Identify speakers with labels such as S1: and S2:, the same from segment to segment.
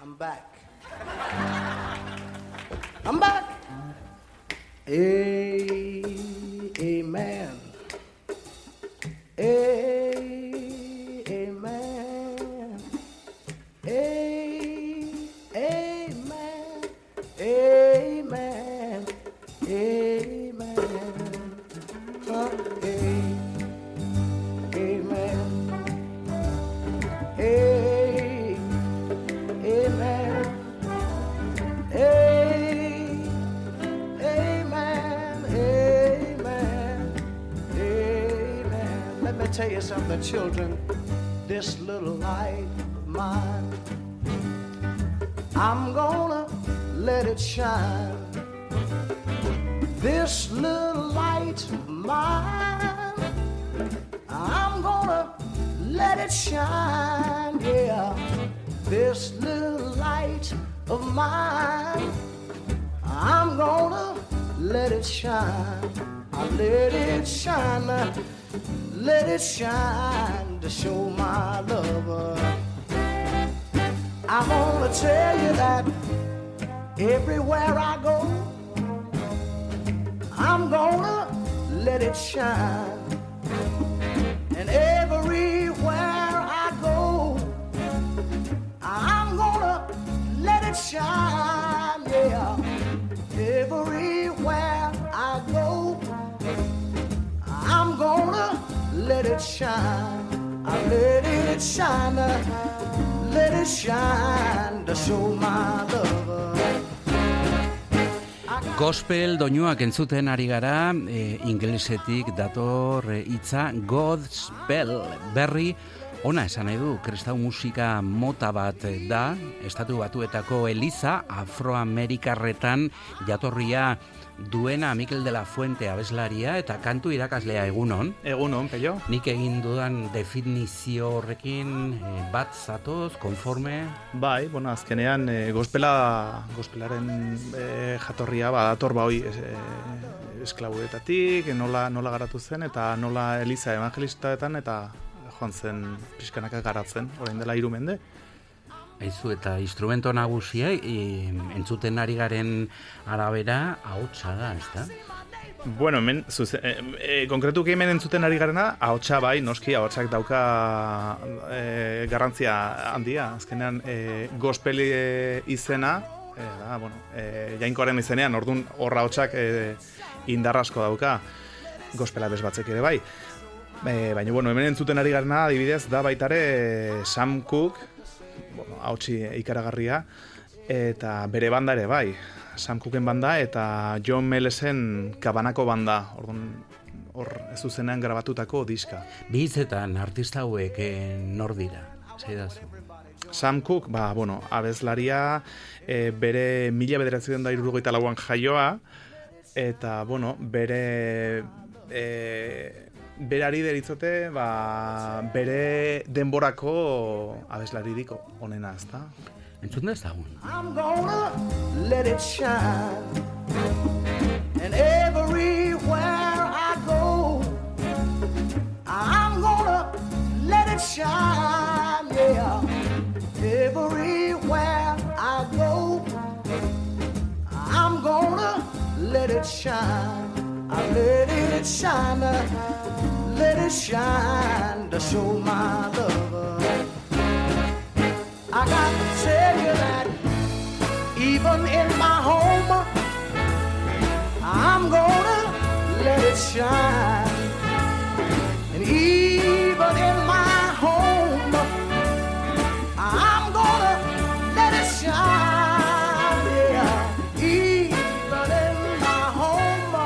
S1: I'm back. I'm back. Amen. Amen. Amen. Amen. Amen. Amen. Amen. Amen. Amen. Amen. Let me tell you something, children. This little light of mine, I'm gonna let it shine. This little light of mine, I'm gonna let it shine, yeah. This little light of mine, I'm gonna let it shine. I let it shine, let it shine to show my love. I'm gonna tell you that everywhere I go, I'm gonna let it shine. And everywhere I go, I'm gonna let it shine, yeah. Everywhere I go, I'm gonna let it shine. I let it shine, let it shine to show my love.
S2: Gospel doinuak entzuten ari gara, ingelesetik dator hitza Godspell, berri ona esan nahi du, kristau musika mota bat da, Estatu Batuetako eliza afroamerikarretan jatorria duena Mikel de la Fuente abeslaria eta kantu irakaslea egunon.
S3: Egunon, Pello.
S2: Nik egin dudan definizio horrekin bat zatoz, konforme?
S3: Bai, bueno, azkenean gospelaren jatorria badator hoi esklabuetatik, nola garatu zen eta nola eliza evangelistaetan eta joan zen pixkanaka garatzen, orain dela 3 mende.
S2: Aizu, eta instrumento nagusia entzuten ari garen arabera ahotsa da, ezta?
S3: Bueno, hemen konkretuki hemen entzuten ari garena ahotsa bai, noski ahotsak dauka garrantzia handia. Azkenean gospel izena da, bueno, Jainkoaren izenean, ordun horra ahotsak indar asko dauka. Gospela bezbatzek ere bai. Baina, bueno, hemen entzuten ari garena adibidez da baitare Sam Cooke, hautsi ikaragarria, eta bere banda ere bai, Sam Cooken banda eta John Melesen Kabanako banda, hor ez zuzenean grabatutako diska.
S2: Bizetan artista hauek nor dira, zaidazu?
S3: Sam Cooke, bueno, abeslaria, bere 1974an jaioa, eta, bueno, berari deritzote, bere denborako abeslariko onena, ezta?
S2: Entzun da ezagun.
S1: I'm gonna let it shine. And everywhere I go, I'm gonna let it shine, yeah. Everywhere I go, I'm gonna let it shine. I let it shine, let it shine to show my love. I got to tell you that even in my home, I'm gonna let it shine. And even in my home, I'm gonna let it shine. Yeah, even in my home,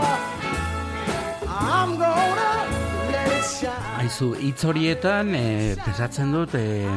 S1: I'm gonna let it shine.
S2: Aizu, hitz horietan pensatzen dut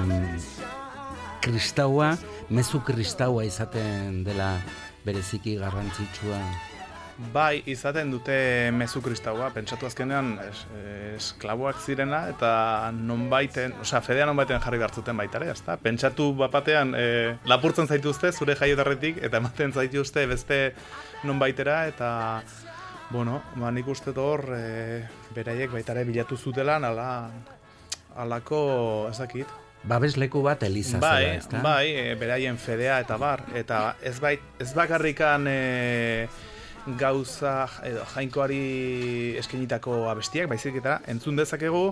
S2: kristaua, mezu kristaua izaten dela bereziki garrantzitsua.
S3: Bai, izaten dute mezu kristaua, pentsatu azkenean esklaboak zirena eta nonbaiten, fedea nonbaiten jarri behartzuten baitare, ezta? Pentsatu bapatean lapurtzen zaituzte zure jaioterretik eta ematen zaituzte beste nonbaitera eta bueno, nik uste hor beraiek baitare bilatu zutela alako, ez dakit,
S2: Babesleku bat Eliza zela, ezta?
S3: Bai, beraien fedea eta bar, eta ez bakarrikan gauza edo jainkoari eskenitako abestiak, baizik eta entzun dezakegu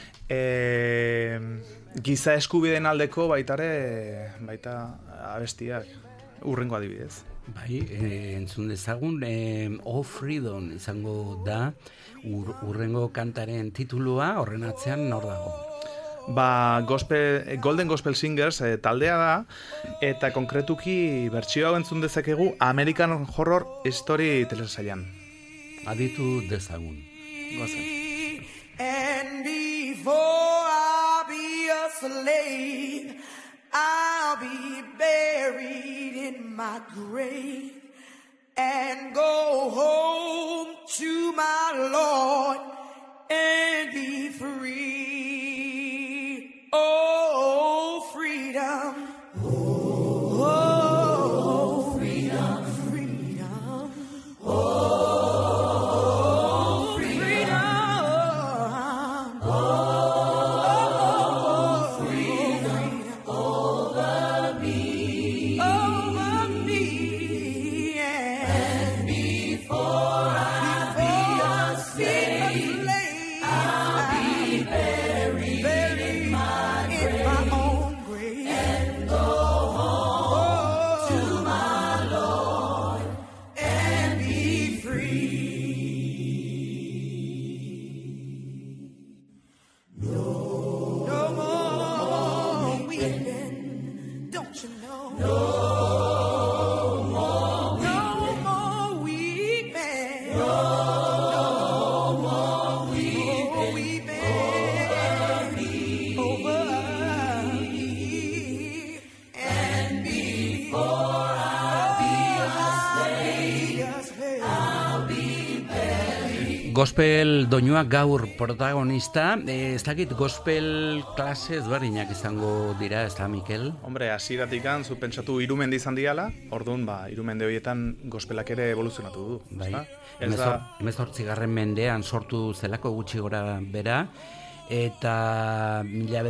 S3: giza eskubideen aldeko baita abestiak, urrengo adibidez.
S2: Bai, entzun dezagun, Oh Freedom izango da urrengo kantaren titulua, horren atzean nor dago?
S3: Golden Gospel Singers taldea da, eta konkretuki bertsio hau entzun dezakegu American Horror Story telesailan.
S2: Aditu dezagun.
S3: Gozen.
S1: And before I'll be a slave, I'll be buried in my grave and go home to my Lord and be free. Oh, freedom. Oh, freedom. Freedom. Oh, freedom. Oh, freedom. Over me. Over me. And before I be a slave, I'll be buried in my own grave and go home to my Lord and be free. No more weeping, don't you know? No more weeping. No more weeping over me. And before I be a slave, I'll be buried.
S2: Gospel doinuak gaur protagonista, ez dakit gospel klase ezberdinak izango dira, ez da, Mikel?
S3: Hombre, hasieratikan zu pentsatu Irumendi izan diala, orduan, Irumende horietan gospelak ere evoluzionatu du.
S2: Bai,
S3: ezta? Ez da,
S2: 18. mendean sortu zelako gutxi gora bera, eta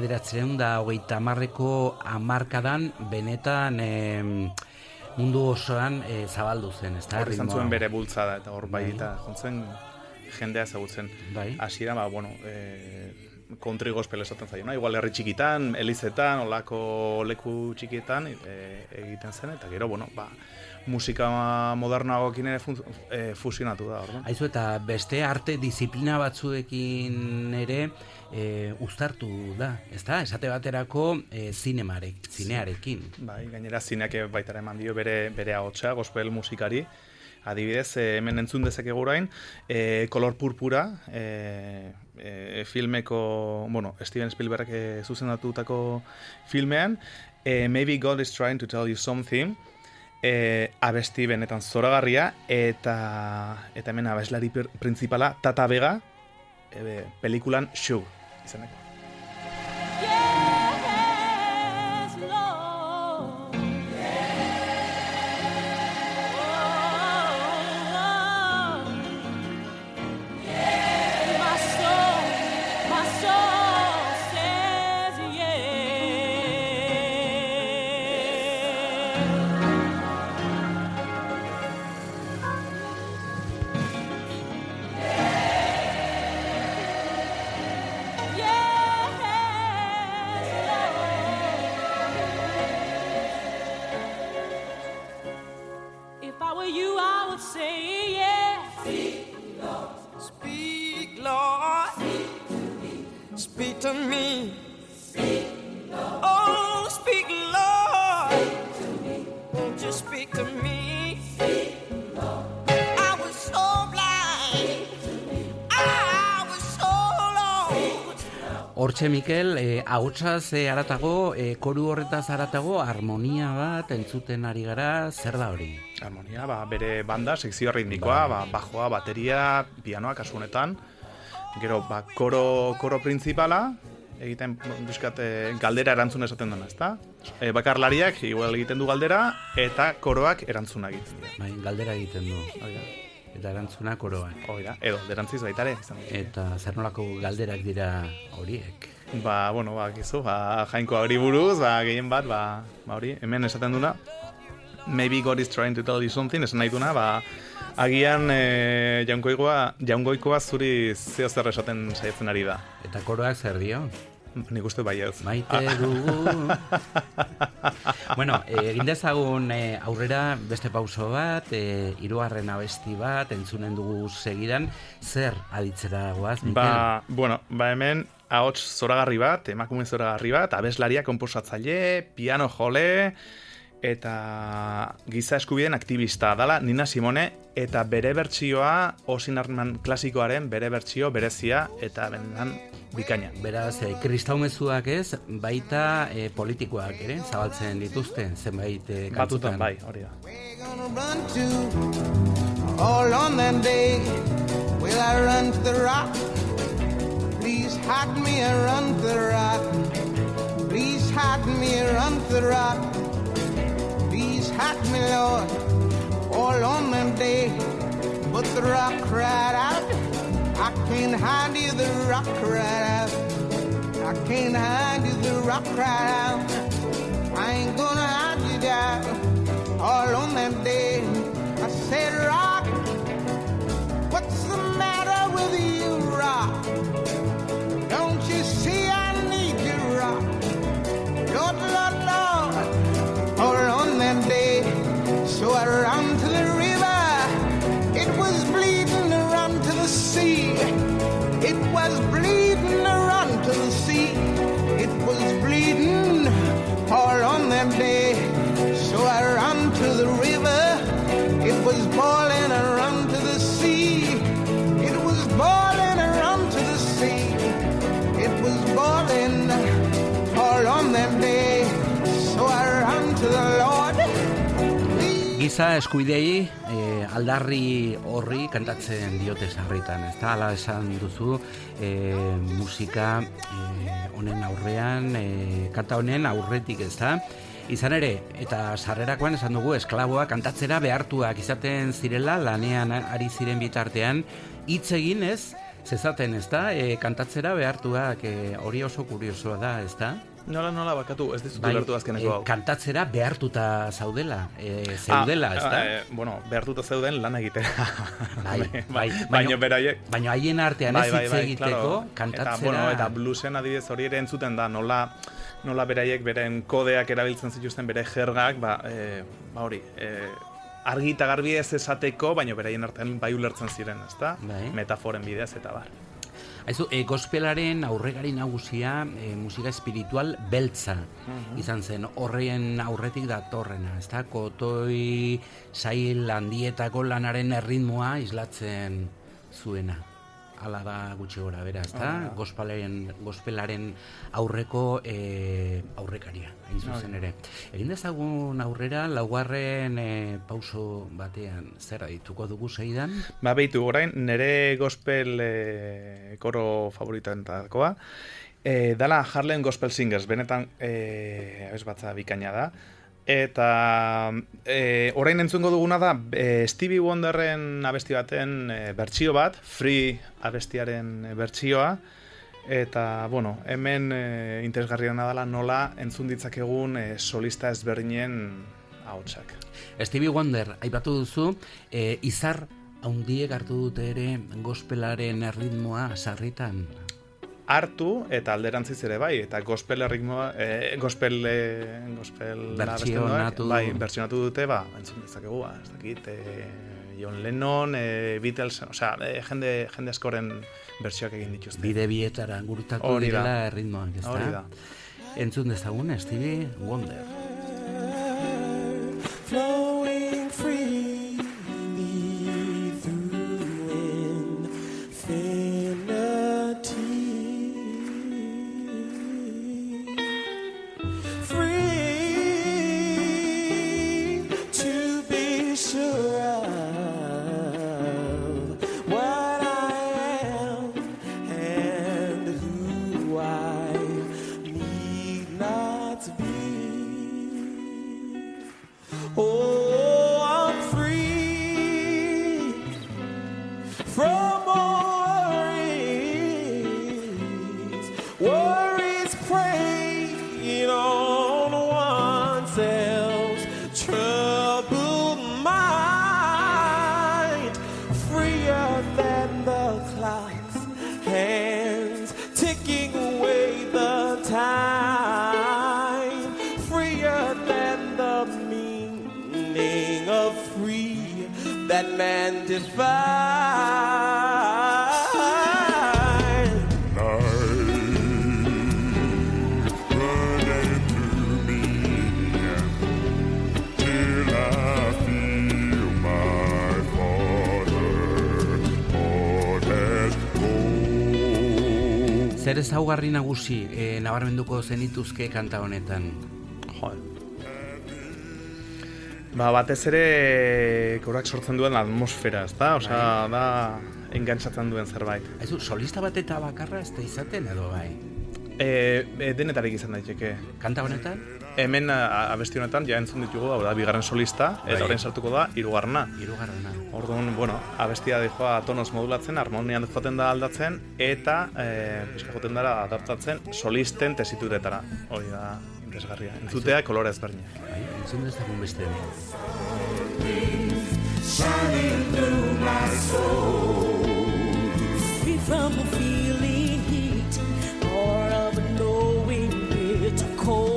S2: 1930ko hamarkadan benetan mundu osoan zabaldu zen, ez da?
S3: hor izan zuen bere bultzada, eta hor bai eta jontzen jendea ezagutzen.
S2: Bai.
S3: Hasiera, country gospel esaten zaio, no? Igual herri txikitan, elizetan, olako leku txikietan egiten zen, eta gero, musika modernagoekin ere fusionatu da, orduan.
S2: Aizu, eta beste arte disiplina batzuekin ere uztartu da, ez da? Esate baterako zinearekin.
S3: Bai, gainera zineak baitara eman dio bere ahotsa gospel musikari. Adibidez, hemen entzun dezakegu orain, Kolor Purpura, filmeko, Steven Spielberg zuzendatutako filmean, Maybe God is trying to tell you something, abesti benetan zoragarria, eta hemen abeslari principala, Tata Vega, pelikulan Shug, izaneko.
S1: Speak to me. Speak, Lord. Oh, speak, Lord. Speak to me. Won't you speak to me? Speak, Lord. I was so blind. I was so lost.
S2: Hortxe, Mikel, ahotsaz haratago, koru horretaz haratago, harmonia bat entzuten ari gara, zer da hori?
S3: Harmonia, bere banda, sekzio ritmikoa, bajoa, bateria, pianoa kasu honetan. Gero, koro principala, egiten galdera erantzun esaten dena, ezta? Bakarlariak igual egiten du galdera, eta koroak erantzuna egiten du.
S2: Bai, galdera egiten du. Eta erantzuna koroak.
S3: Hoi da, edo, derantziz baitare.
S2: Eta zer nolako galderak dira horiek?
S3: Bueno, gizu, jainkoa hori buruz, gehien bat, hori, hemen esaten duna, maybe God is trying to tell you something, esan nahi duna, agian jaungoikoa zuri zeo zer esaten saiatzen ari da.
S2: Eta koroak zer dio?
S3: Nik uste bai ez.
S2: Maite dugu. Bueno, egin dezagun aurrera beste pauso bat, 3. abesti bat, entzunen dugu segidan, zer aditzera goaz, Mikel?
S3: Hemen ahots zoragarri bat, emakume zoragarri bat, abeslaria, konposatzaile, piano jole, eta giza eskubideen aktivista dala Nina Simone, eta bere bertsioa Osin Hartman klasikoaren bere bertsio berezia eta benetan bikaina.
S2: Beraz, kristaumezuak ez, baita politikoak ere, zabaltzen dituzte, zenbait kantutan.
S3: Batzutan bai, hori da.
S1: All on that day will I run to the rock. Please hide me and run to the rock. Please hide me and run to the rock. Please hide me, Lord, all on that day. But the rock cried out, I can't hide you, the rock cried out. I can't hide you, the rock cried out. I ain't gonna hide you down. All on that day, I said, rock, what's the matter with you, rock? Don't you see I need you, rock? Lord, Lord, Lord. All on that day, so I ran to the river. It was bleeding to run to the sea. It was bleeding to run to the sea. It was bleeding all on that day. So I ran to the river. It was boiling and run to the sea. It was boiling and run to the sea. It was boiling all on that day. So I ran to the Lord.
S2: Giza eskuidei aldarri horri kantatzen diote sarritan, ez da, ala esan duzu musika honen aurrean, kanta honen aurretik, ez da. Izan ere, eta sarrerakoan esan dugu esklaboak kantatzera behartuak izaten zirela, lanean ari ziren bitartean, hitz egin ez, zezaten, ez da, kantatzera behartuak, hori oso kuriosoa da, ez da.
S3: Nola bakatu, ez dizut ulertu azkeneko hau.
S2: Kantatzera behartuta zaudela, zeudela, ez da?
S3: Behartuta zeuden lan egitera.
S2: Baina
S3: beraiek.
S2: Baina haien artean ez hitz egiteko, kantatzera.
S3: Eta bluesen adibidez hori ere entzuten da, nola beraiek beren kodeak erabiltzen zituzten bere jergak, hori, argi eta garbi ez esateko, baina beraien artean bai ulertzen ziren, ez da? Metaforen bidez eta bar.
S2: Aizu, gospelaren aurregari nagusia musika espiritual beltza izan zen, horreien aurretik datorrena, ez da? Kotoi sail handietako lanaren erritmoa islatzen zuena. Hala da gutxi gora, bera, ez da? Gospelaren aurreko aurrekaria, hain zuzen ere. Egin dezagun aurrera, laugarren pauso batean, zer adituko dugu segidan?
S3: Behitu, orain, nire gospel koro favoritoentakoa, dala Harlem Gospel Singers, benetan abes batza bikaina da. Eta orain entzungo duguna da Stevie Wonderren abesti baten bertsio bat, Free abestiaren bertsioa, eta hemen interesgarriena dela nola entzun ditzakegun solista ezberdinen ahotsak.
S2: Stevie Wonder aipatu duzu, izar handiek hartu dute ere gospelaren erritmoa sarritan.
S3: Hartu eta alderantziz ere bai, eta gospel erritmoa, gospel bertsionatu dute, entzun ditzakegu, ez dakit, John Lennon, Beatles, jende askoren bertsioak egin dituzte.
S2: Bide bietara gurutatu direla erritmoak, ez da?
S3: Hori da.
S2: Entzun dezagun Stevie Wonder.
S4: Flowing free. freer than the meaning of free that man defined.
S2: Zer ezaugarri nagusi nabarmenduko zenituzke kanta honetan?
S3: Batez ere korak sortzen duen atmosfera, ezta? Osea, da engantzatzen duen zerbait.
S2: Aizu, solista bat eta bakarra ez da izaten edo bai?
S3: Denetarik izan daiteke.
S2: Kanta honetan?
S3: Hemen abesti honetan ja entzun ditugu, hau da, bigarren solista, eta orain sartuko da hirugarrena. Orduan, bueno, abestia dijoa tonos modulatzen, harmonian joaten da aldatzen, eta pixka joaten dara adaptatzen solisten tesituretara. Hori da, interesgarria. Entzutea kolore ezberdinak.
S2: Bai, entzun dezagun beste.
S4: Shining through my soul, free from a feeling heat or of knowing it's cold.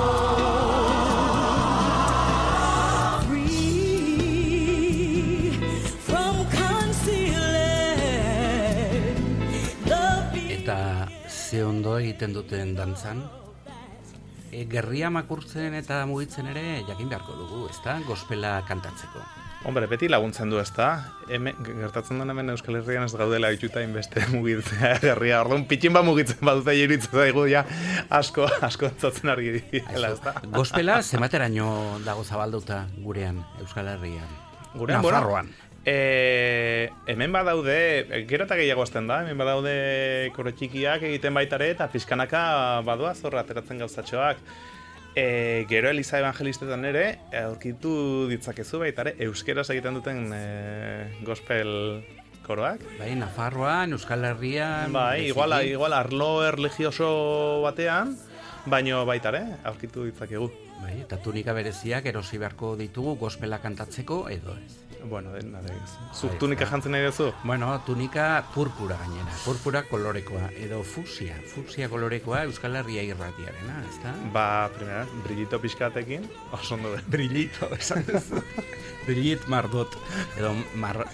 S2: Ze ondo egiten duten dantzan, gerria makurtzen eta mugitzen ere jakin beharko dugu, ezta? Gospela kantatzeko.
S3: Hombre, beti laguntzen du, ezta? Gertatzen den hemen Euskal Herrian ez gaudela itxuta inbeste mugitzea gerria. Orduan, pitxin ba mugitzen badute iruditzen zaigu, ja, asko entzatzen argi dira, ezta?
S2: Gospela zemateraino dago zabalduta gurean, Euskal Herrian?
S3: Gurean,
S2: Nafarroan.
S3: Hemen badaude, gero eta gehiago azten da, hemen badaude koro txikiak egiten baitare eta pizkanaka badoa zorra ateratzen gauzatxoak. Gero Eliza Evangelistetan ere, aurkitu ditzakezu baitare, euskeraz egiten duten gospel koroak.
S2: Bai, Nafarroan, Euskal Herrian...
S3: Bai, igual arlo erlijioso batean, baino baitare, aurkitu ditzakegu.
S2: Bai, eta tunika bereziak erosi beharko ditugu gospela kantatzeko edo ez.
S3: Bueno, ez. Zuk tunika jantzen nahi duzu?
S2: Bueno, tunika purpura gainera, purpura kolorekoa, edo fusia kolorekoa Euskal Herria irratiarena, ezta?
S3: Primera, brillito pixkatekin, oso ondo da.
S2: Brillito, esan duzu. Brillit Margot, edo Margot.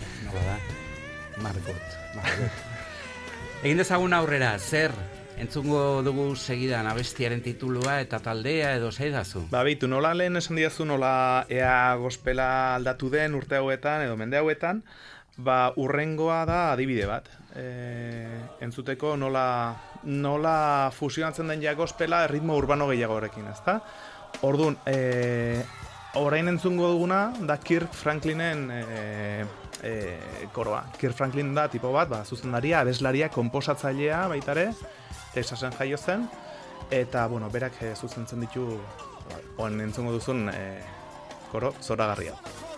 S2: Egin dezagun aurrera, zer? Entzungo dugu segidan abestiaren titulua eta taldea edo zeidazu?
S3: Bitu, nola lehen esan diazu nola ea gospela aldatu den urte hauetan edo mende hauetan, urrengoa da adibide bat. Entzuteko nola fusionatzen den ja gospela ritmo urbano gehiagorekin, ezta? Orduan, orain entzungo duguna da Kirk Franklinen koroa. Kirk Franklin da tipo bat, zuzendaria, abeslaria, konposatzailea baitare, Texasen jaio zen, eta, bueno, berak zuzentzen ditu, oan entzungo duzun koro zoragarria.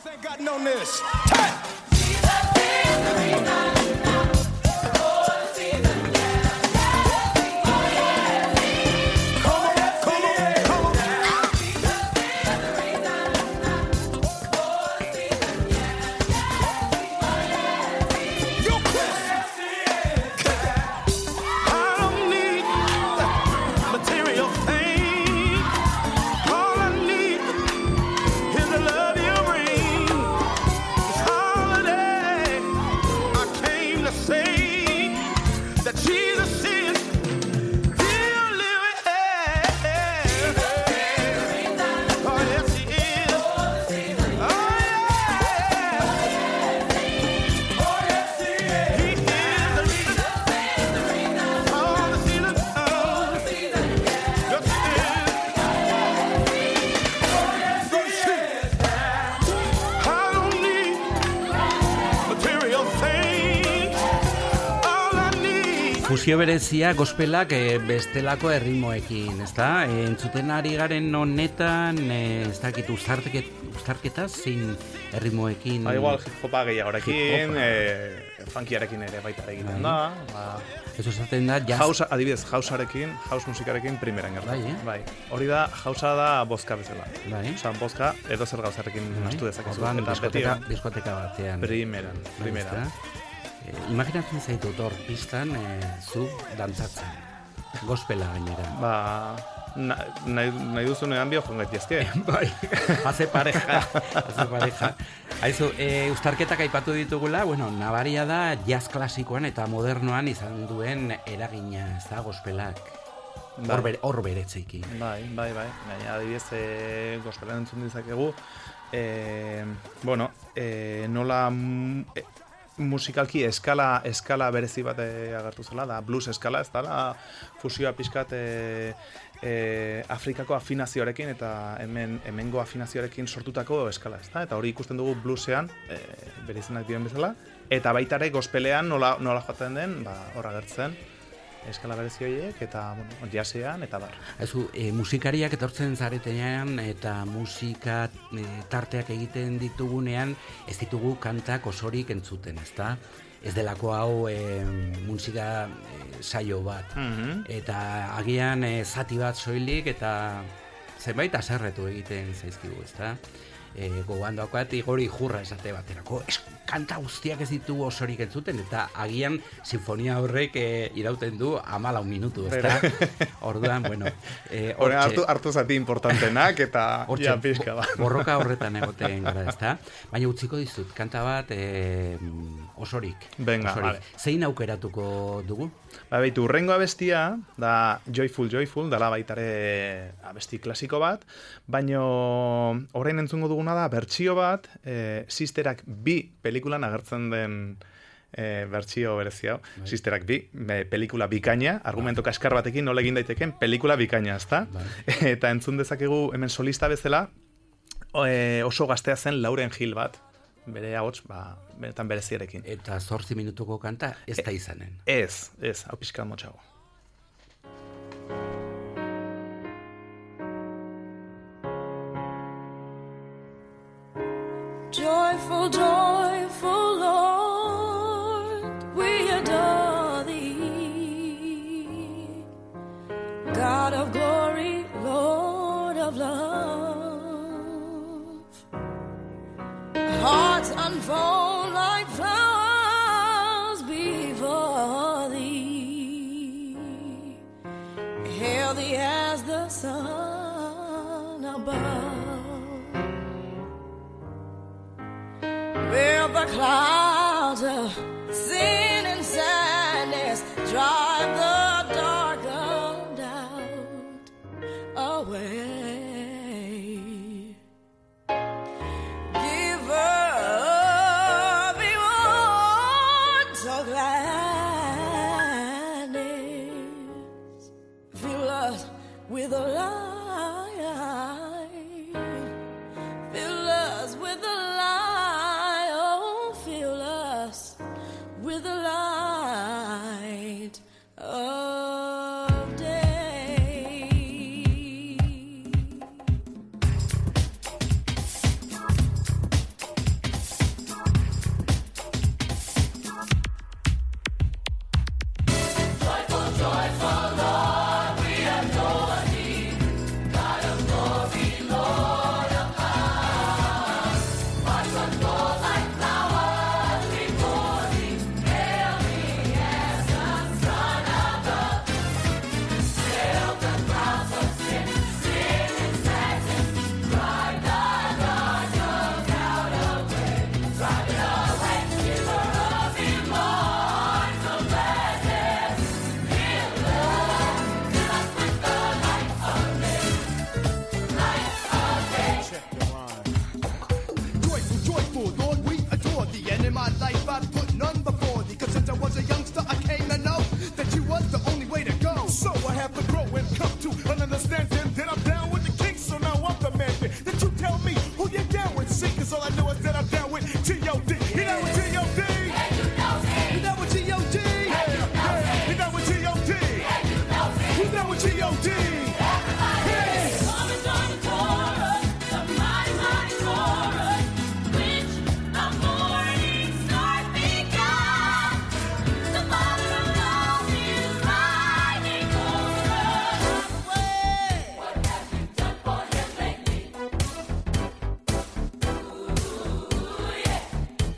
S2: Fusio berezia gospelak bestelako erritmoekin, ezta? Entzuten ari garen honetan, ez dakit uztarketa zein erritmoekin.
S3: Igual hip-hopa gehiagorekin, funkiarekin ere baita egiten da.
S2: Eso esaten da jazz.
S3: House, adibidez, house musikarekin primeran gertatzen. Bai. Hori da, housea da bozka bezala.
S2: Bai.
S3: Osa, bozka edo zer gauzarekin nastu dezakezu.
S2: Diskoteka batean.
S3: Primeran.
S2: Imaginatzen zaitu hor pistan zu dantzatzen. Gospela gainera.
S3: nahi duzunean bio joan gaitezke.
S2: Bai, haze pareja. Aizu, uztarketak aipatu ditugula, bueno, nabaria da jazz klasikoan eta modernoan izan duen eragina, ez da, gospelak. Hor beretzeiki.
S3: Bai. Gaina adibidez, gospelan entzun dizakegu, nola musikalki eskala berezi bat agertu zela, da blues eskala, ez da, fusioa pixkat Afrikako afinazioarekin eta hemengo afinazioarekin sortutako eskala, ez da? Eta hori ikusten dugu bluesean, bere izenak diren bezala, eta baita ere gospelean nola joaten den, hor agertzen eskala berezi horiek, eta jazzean, eta bar.
S2: Musikariak etortzen zaretenean eta musika tarteak egiten ditugunean, ez ditugu kantak osorik entzuten, ez da? Ez delako hau musika saio bat. Eta agian zati bat soilik eta zenbait aserretu egiten zaizkigu, ez da? Gogoan daukat Igori Jurra esate baterako. Kanta guztiak ez ditugu osorik entzuten, eta agian sinfonia horrek irauten du 14 minutu, ez da? Orduan, bueno...
S3: hartu zati importantenak, eta ja pixka bat.
S2: Borroka horretan egoten gara, ez da? Baina utziko dizut, kanta bat osorik.
S3: Venga, vale.
S2: Zein aukeratuko dugu?
S3: Baitu, urrengo abestia, da Joyful, dala baitare abesti klasiko bat, baina orain entzungo duguna da bertsio bat, Sisterak 2 pelikulan agertzen den bertsio berezia. Sisterak 2, pelikula bikaina, argumento kaskar batekin nola egin daiteken pelikula bikaina, ezta? Eta entzun dezakegu hemen solista bezala, oso gaztea zen Lauryn Hill bat. Bere ahots, benetan bereziarekin.
S2: Eta 8 minutuko kanta ez da izanen.
S3: Ez, hau pixka motxago.
S4: Joyful, joyful Lord, we adore thee. God of glory, Lord of love. Hearts unfold like flowers before thee. Healthy as the sun above. Where the clouds of sin and sadness drive the dark of doubt away. Give everyone so gladness. Fill us with a light. Fill us with a light. Oh, fill us with the light of day. Joyful, joyful Lord, we adore thee. God of glory, Lord of love. Hearts unfold like flowers before thee. Hail thee as the sun above. Sail the clouds of sin, sin and sadness. Drive the dark of doubt away. Drive it away. Giver of remorse of gladness. Fill us with the light of day. Light of day.
S5: Joyful, joyful, Lord, we adore thee. And in my life I put none before thee. Cause since I was a youngster, I came to know that you was the only way to go. So I have to grow and come to an understanding that I'm down with the king. So now I'm the man that you tell me who you're down with. See, cause all I know is that I'm down with T.O.D. You down with T.O.D.? You down with T.O.D.? You down with T.O.D.? You down with T.O.D.? Yes.
S4: Come and join the chorus, the mighty, mighty chorus, which the morning star began. The Father of love is riding over us. What have you done for him lately? Ooh, yeah.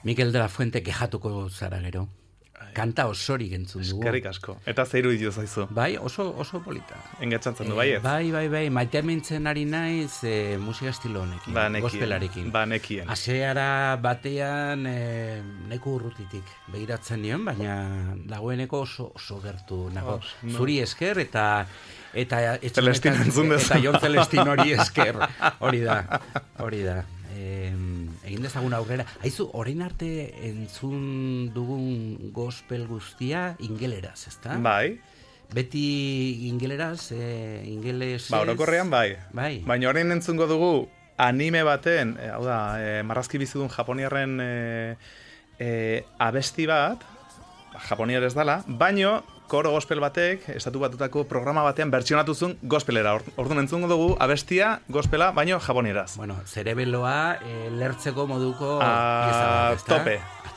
S2: Mikel de la Fuente kejatuko zara gero. Kanta osorik entzun dugu.
S3: Eskerrik asko. Eta zeiru ditu zaizu.
S2: Bai, oso polita.
S3: Engatxantzen du, bai ez?
S2: Bai, maite mintzen ari naiz musika estilo honekin, gospelarekin.
S3: Nekien.
S2: Aseara batean neko urrutitik begiratzen nion, baina dagoeneko oso gertu nago. Zuri esker eta
S3: Celestin entzun dezu.
S2: Eta Jon Celestin hori esker. Hori da. Egin dezagun aurrera. Aizu, orain arte entzun dugun gospel guztia ingeleraz, ezta?
S3: Bai.
S2: Beti ingeleraz, ingelesez...
S3: Orokorrean bai. Baina orain entzungo dugu anime baten, hau da, marrazki bizidun japoniarren abesti bat, japoniar ez dala, baino koro gospel batek, estatu batutako programa batean bertsionatu zuen gospelera. Orduan entzungo dugu abestia gospela, baino japonieraz.
S2: Bueno, zerebeloa lertzeko moduko pieza bat, ezta?
S3: Tope.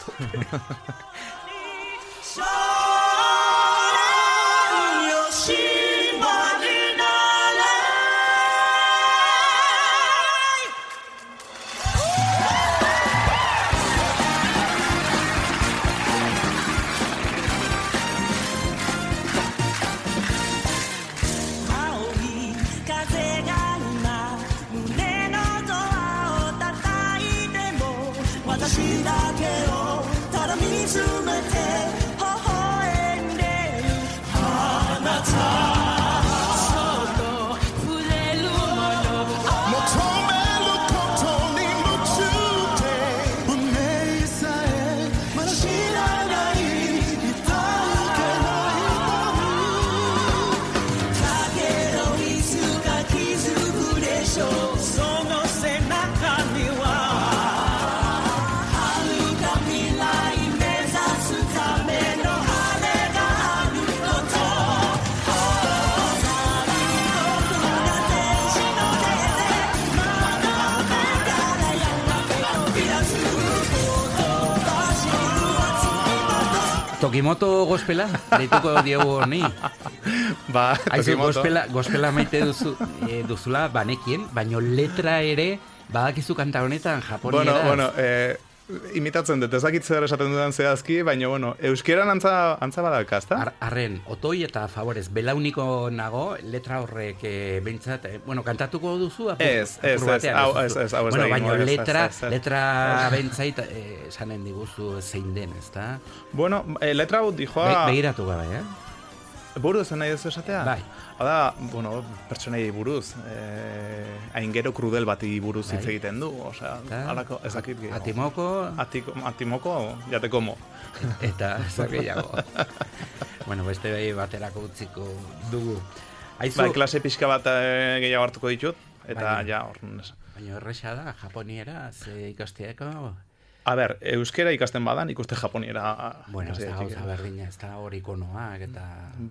S2: Tokimoto gospela, deituko diogu honi.
S3: Ba,
S2: Tokimoto. Gospela maite duzula banekien, baino letra ere badakizu kanta honetan japonieraz.
S3: Bueno, imitatzen dut, ezakit zer esaten dudan zehazki, baina, euskeran antza badalka, ezta?
S2: Arren, otoi eta favorez, belauniko nago, letra horrek behintzat, kantatuko duzu?
S3: Ez, hau ez.
S2: Baina letra behintzait esanen diguzu zein den, ezta?
S3: Bueno, letra hau dijoa...
S2: Begiratu gabe,
S3: Buruz, nahi duzu esatea?
S2: Bai.
S3: Hada, pertsonei buruz, aingero krudel bati buruz hitz egiten du, osea, alako, ezakit gehiago. Atimoko, jatekomo.
S2: Eta, ezakeiago. Beste behi baterako utziko dugu.
S3: Bai, klase pixka bat gehiago hartuko ditut, eta hor...
S2: Baina erresa da, japoniera, ikasteako...
S3: euskera ikasten badan, ikuste japoniera...
S2: Ez da gauza berdina, ez da hor ikonoak, eta...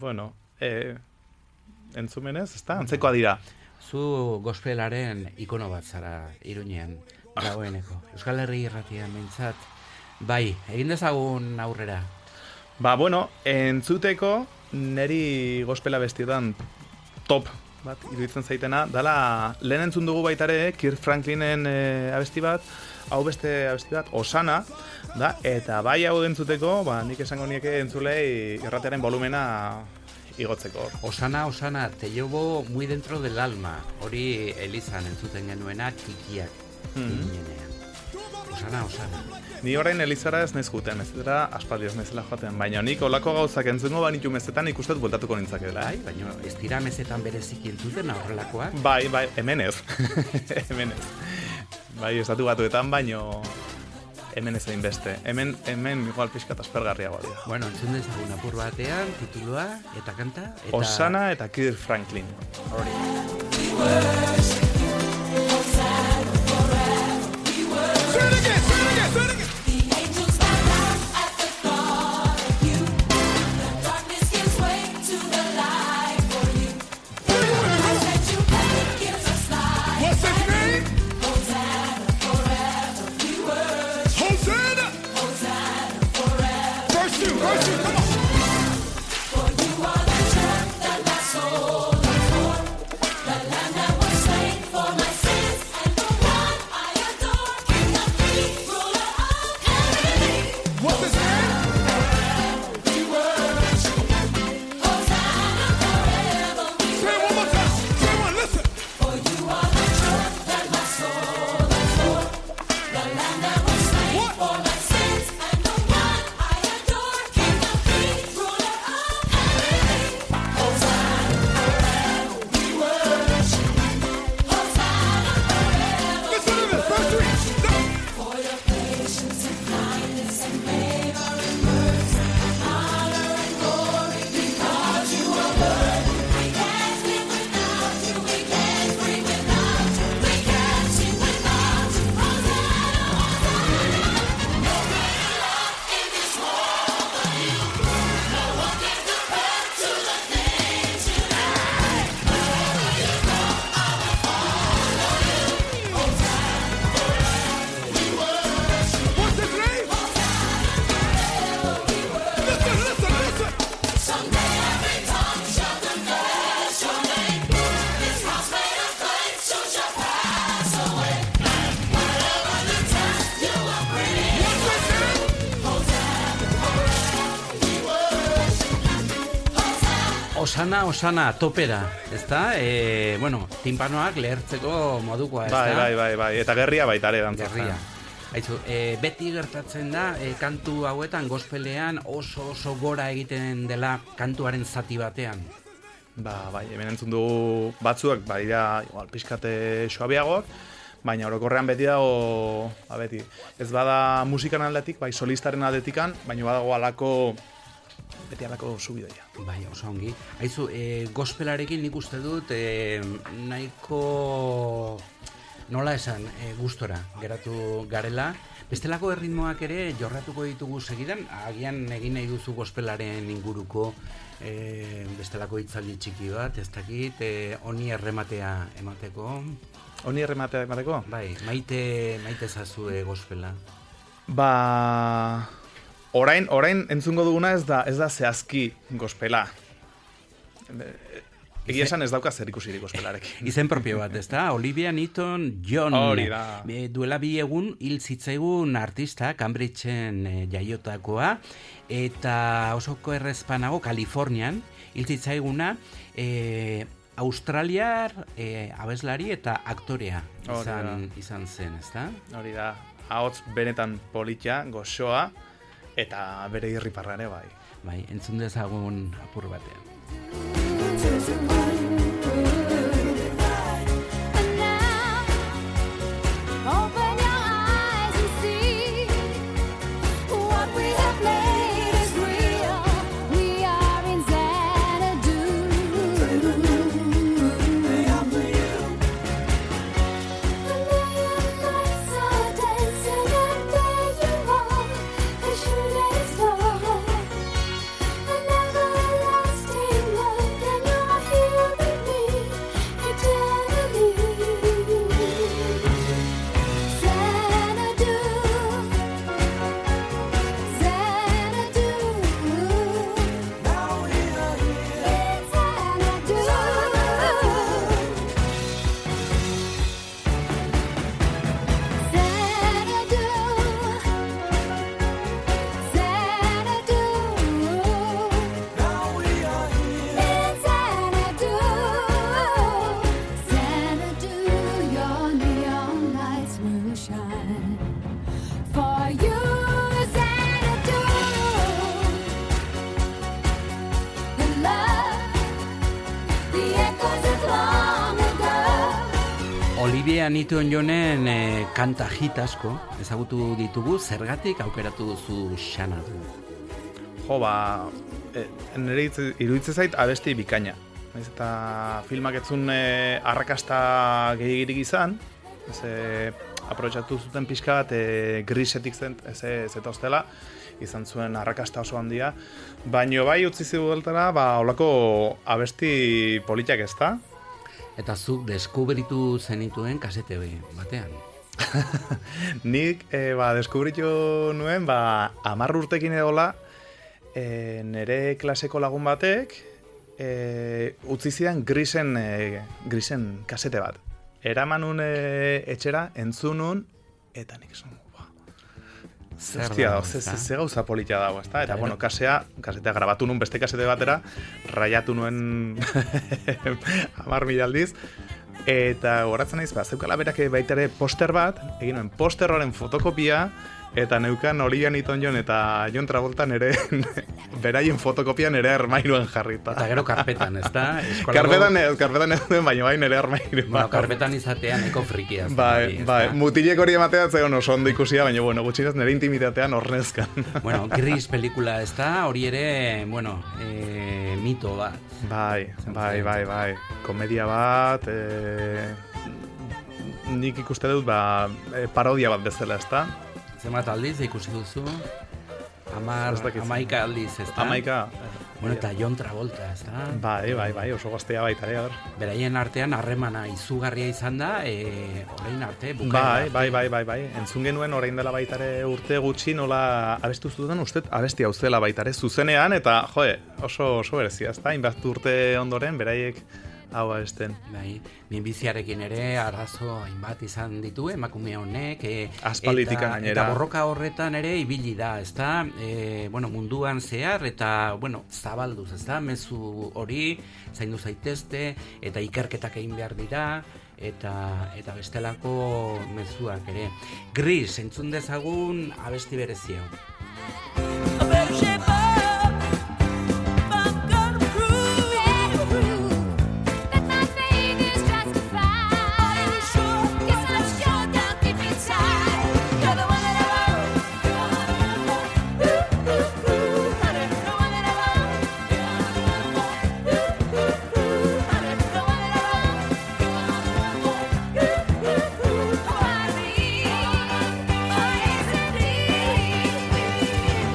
S3: Entzumenez, ez da? Antzekoa dira.
S2: Zu gospelaren ikono bat zara Iruñean, dagoeneko. Euskal Herri irratian mintzat. Bai, egin dezagun aurrera.
S3: Entzuteko neri gospela bestietan top bat iruditzen zaitena, dala lehen entzun dugu baitare, Kirk Franklinen abesti bat, hau beste abesti bat, Osana, da, eta bai hau entzuteko, nik esango nieke entzulei irratearen volumena igotzeko.
S2: Osana, te llevo muy dentro del alma. Hori Elizan entzuten genuena txikiak ginenean. Osana.
S3: Ni orain Elizara ez naiz juten, ez dira aspaldi ez naizela joaten, baina nik olako gauzak entzungo banitu mezetan ikustez bueltatuko nintzakela.
S2: Bai, baina ez dira mezetan bereziki entzuten horrelakoak?
S3: Bai, hemen ez. Bai, estatu batuetan, baino hemen ez egin beste. Hemen igual pixkat aspergarriagoa dira.
S2: Entzun dezagun apur batean, titulua eta kanta.
S3: Osana eta Kirk Franklin.
S2: Osana, topera, ezta? Bueno, timpanoak lehertzeko modukoa, ezta?
S3: Bai, eta gerria baita ere dantzatzen.
S2: Gerria. Aizu, beti gertatzen da, kantu hauetan, gospelean oso gora egiten dela kantuaren zati batean.
S3: Bai, hemen entzun dugu batzuak, dira, igual, pixkate suabiagoak, baina orokorrean beti dago, beti, ez bada musikan aldetik, bai solistaren aldetikan, baina badago beti alako subidoia.
S2: Bai, oso ongi. Aizu, gospelarekin nik uste dut, nahiko, nola esan, gustora geratu garela. Bestelako erritmoak ere jorratuko ditugu segidan, agian egin nahi duzu gospelaren inguruko bestelako hitzaldi txiki bat, ez dakit, honi errematea emateko.
S3: Honi errematea emateko?
S2: Bai, maite zazue gospela.
S3: Orain entzungo duguna ez da zehazki gospela. Egia esan ez dauka zer ikusirik gospelarekin.
S2: Izen propio bat, ez da? Olivia Newton-John.
S3: Hori da.
S2: Duela 2 egun hil zitzaigun artista, Cambridgeen jaiotakoa, eta osoko errezpanago, Kalifornian, hil zitzaiguna, australiar abeslari eta aktorea izan zen, ez da?
S3: Hori da, ahots benetan politia, goxoa, eta bere irriparra ere bai.
S2: Bai, entzun dezagun apur batean.
S4: Open your eyes and see what we have played is real. We are in Xanadu. They are for you. A million lights are dancing and there you are. The shooting star. An everlasting love, and you're here with me eternally. Xanadu, Xanadu. Now we are here in Xanadu. Xanadu, now we are here in Xanadu. Xanadu, your neon lights will shine for you, Xanadu. The love, the echoes of long ago.
S2: Olivia Newton-Johnen kanta hit asko ezagutu ditugu, zergatik aukeratu duzu Xanadu?
S3: Jo, nire iruditzen zait abesti bikaina. Naiz eta filmak etzun arrakasta gehiagirik izan, aprobetxatu zuten pixka bat grisetik zetoztela, izan zuen arrakasta oso handia, baino bai utzi zigueltara, holako abesti politiak ez da.
S2: Eta zuk deskubritu zenituen kasete batean.
S3: Nik deskubritu nuen 10 urtekin edola nire klaseko lagun batek utzi zidan grisen kasete bat. Eraman nun etxera, entzun nun, eta nik esan, ze gauza politia dago, ezta? Eta, bueno, kasetea grabatu nun beste kasete batera, raiatu nuen 10.000 aldiz, eta goratzen naiz, zeukala berak baita ere poster bat, egin nuen posterroren fotokopia, eta neukan Olivia Newton-John eta John Travolta nere beraien fotokopia nere armairuan jarrita.
S2: Eta gero karpetan, ez da?
S3: Karpetan ez duen, baina bai nere armairuan.
S2: Bueno, karpetan izatean eko frikia.
S3: Bai, mutilek hori ematea zegoen oso ondo ikusia, baina, bueno, gutxinez nere intimitatean hornezkan.
S2: Bueno, Gris pelikula, ez da? Hori ere, bueno, mito bat.
S3: Bai. Komedia bat, nik ikuste dut, parodia bat bezala, ez da?
S2: Zenbat aldiz ikusi duzu? 11 aldiz, ez da?
S3: 11.
S2: Bueno, eta John Travolta, ez da?
S3: Bai, oso gaztea baita,
S2: Beraien artean harremana izugarria izan da, orain arte, bukaera.
S3: Bai. Entzun genuen orain dela baitare urte gutxi nola abestu zuten, uste abesti hau zela baitare zuzenean, eta, oso berezia, ez da? Inbat urte ondoren, beraiek hau abesten.
S2: Bai, minbiziarekin ere arazo hainbat izan ditu emakume honek,
S3: Aspalditik gainera.
S2: eta borroka horretan ere ibili da, ezta? Bueno, munduan zehar eta bueno, zabalduz, ezta? Mezu hori zaindu zaitezte eta ikerketak egin behar dira eta bestelako mezuak ere. Gris, entzun dezagun abesti berezi hau.
S4: I better shape up if I'm gonna prove that my faith is justified. Are you sure? Guess I'm sure down deep inside. You're the one that I want. The one that I want. Honey, the one that I want. Honey, the one that I want. Oh, I need, oh, yes, indeed.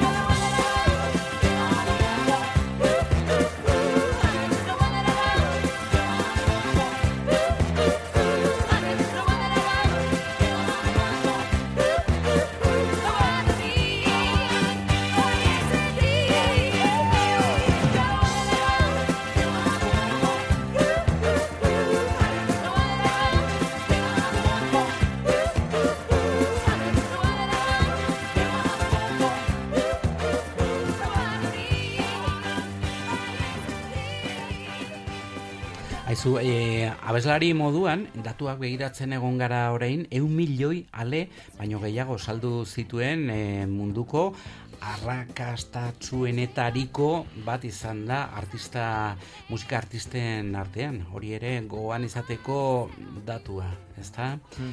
S2: Aizu, abeslari moduan, datuak begiratzen egon gara orain, 100 milioi ale, baino gehiago saldu zituen munduko arrakastatsuenetariko bat izan da musika artisten artean. Hori ere gogoan izateko datua, ezta?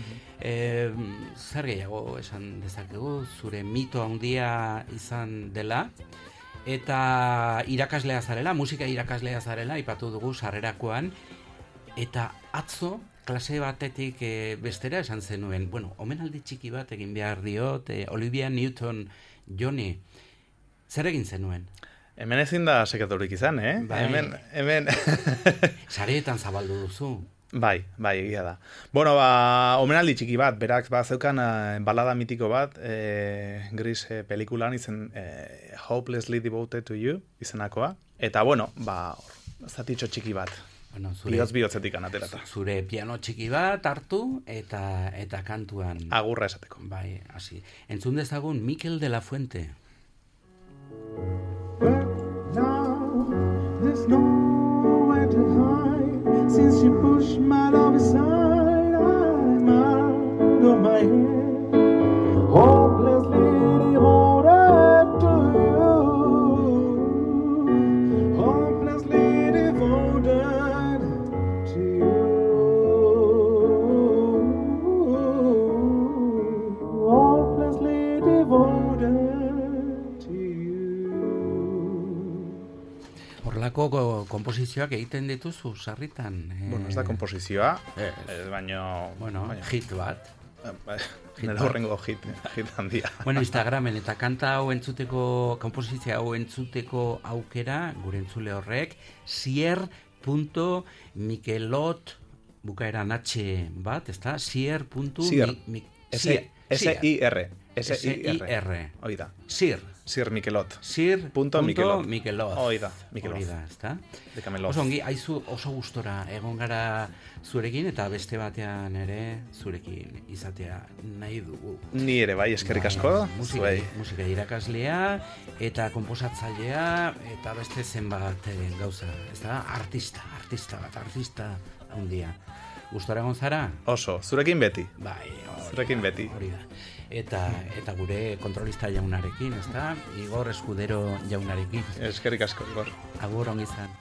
S2: Zer gehiago esan dezakegu, zure mito handia izan dela, eta irakaslea zarela, musika irakaslea zarela, aipatu dugu sarrerakoan, eta atzo klase batetik bestera esan zenuen, bueno, omenaldi txiki bat egin behar diot, Olivia Newton-Johni, zer egin zenuen?
S3: Hemen ezin da sekreturik izan,
S2: Bai.
S3: Hemen...
S2: Sareetan zabaldu duzu.
S3: Bai, egia da. Bueno, omenaldi txiki bat, berak zeukan balada mitiko bat, Gris pelikulan izen Hopelessly Devoted to You izenakoa. Eta, bueno, zatitxo txiki bat.
S2: Bueno,
S3: Bihotzetik aterata.
S2: Zure piano txiki bat hartu eta kantuan.
S3: Agurra esateko.
S2: Bai, hasi. Entzun dezagun Mikel de la Fuente.
S5: Now there's nowhere to hide. Since you pushed my love aside, I'm out of my head, hopelessly devoted to you, hopelessly devoted to you, hopelessly devoted to you.
S2: Horrelako komposizioak egiten dituzu sarritan.
S3: Bueno, ez da komposizioa, baino...
S2: Bueno, hit bat.
S3: Nera horrengo hit handia.
S2: Bueno, Instagramen eta kanta hau entzuteko, komposizio hau entzuteko aukera, gure entzule horrek, sier.mikelot, bukaeran H bat, ez da? Sier.mikelot.
S3: S-I-R.
S2: S-I-R.
S3: Hoi da.
S2: Sir.
S3: Sir Mikelot.
S2: Sir.mikelot.
S3: Hoi da, Mikelot.
S2: Hori da, ez da?
S3: De Camelot.
S2: Oso ongi, haizu oso gustora egon gara zurekin eta beste batean ere zurekin izatea nahi dugu.
S3: Ni ere bai, eskerrik asko.
S2: Musika irakaslea eta konposatzailea eta beste zenbat gauza, ez da? Artista handia. Gustora egon zara?
S3: Oso, zurekin beti.
S2: Bai,
S3: zurekin beti.
S2: Hori da. Eta gure kontrolista jaunarekin, ez da? Igor Eskudero jaunarekin.
S3: Eskerrik asko, Igor.
S2: Agur ongi izan.